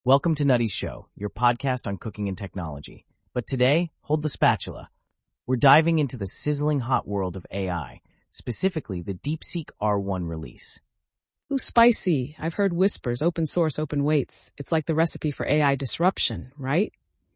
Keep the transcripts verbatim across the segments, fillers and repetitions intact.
Welcome to Nutty's Show, your podcast on cooking and technology. But today, hold the spatula. We're diving into the sizzling hot world of A I, specifically the DeepSeek R one release. Ooh, spicy. I've heard whispers, open source, open weights. It's like the recipe for A I disruption, right?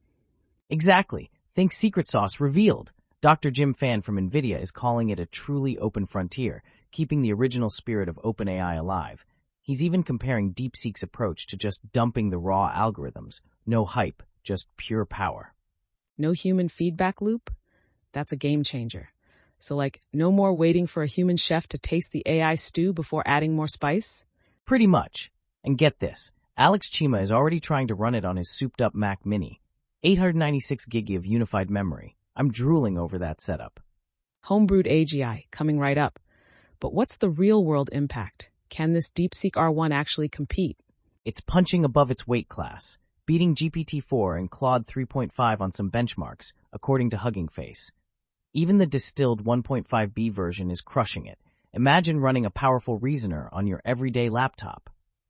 Exactly. Think secret sauce revealed. Doctor Jim Fan from NVIDIA is calling it a truly open frontier, keeping the original spirit of OpenAI alive. He's even comparing DeepSeek's approach to just dumping the raw algorithms. No hype, just pure power. No human feedback loop? That's a game changer. So like, no more waiting for a human chef to taste the A I stew before adding more spice? Pretty much. And get this, Alex Chima is already trying to run it on his souped-up Mac Mini. eight hundred ninety-six gig of unified memory. I'm drooling over that setup. Homebrewed A G I, coming right up. But what's the real-world impact? Can this DeepSeek R one actually compete? It's punching above its weight class, beating G P T four and Claude three point five on some benchmarks, according to Hugging Face. Even the distilled one point five B version is crushing it. Imagine running a powerful reasoner on your everyday laptop.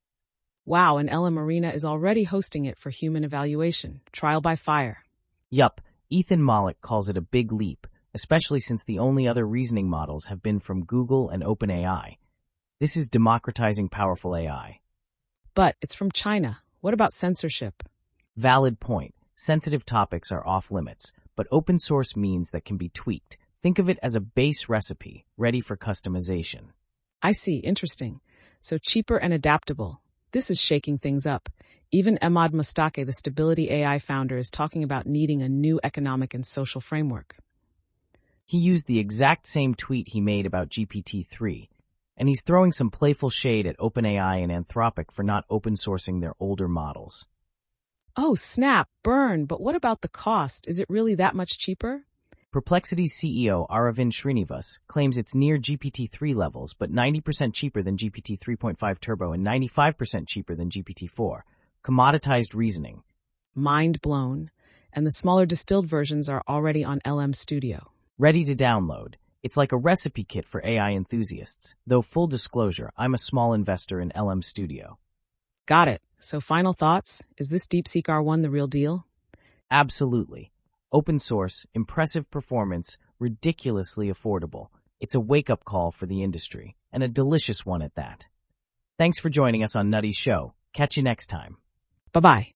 Wow, and Ella Marina is already hosting it for human evaluation, trial by fire. Yup, Ethan Mollick calls it a big leap, especially since the only other reasoning models have been from Google and OpenAI. This is democratizing powerful A I. But it's from China. What about censorship? Valid point. Sensitive topics are off limits, but open source means that can be tweaked. Think of it as a base recipe, ready for customization. I see. Interesting. So cheaper and adaptable. This is shaking things up. Even Emad Mostaque, the Stability A I founder, is talking about needing a new economic and social framework. He used the exact same tweet he made about G P T three. And he's throwing some playful shade at OpenAI and Anthropic for not open-sourcing their older models. Oh, snap, burn, but what about the cost? Is it really that much cheaper? Perplexity's C E O Aravind Srinivas claims it's near G P T three levels, but ninety percent cheaper than G P T three point five Turbo and ninety-five percent cheaper than G P T four. Commoditized reasoning. Mind blown. And the smaller distilled versions are already on L M Studio. Ready to download. It's like a recipe kit for A I enthusiasts, though full disclosure, I'm a small investor in L M Studio. Got it. So final thoughts? Is this DeepSeek R one the real deal? Absolutely. Open source, impressive performance, ridiculously affordable. It's a wake-up call for the industry, and a delicious one at that. Thanks for joining us on Nutty's Show. Catch you next time. Bye-bye.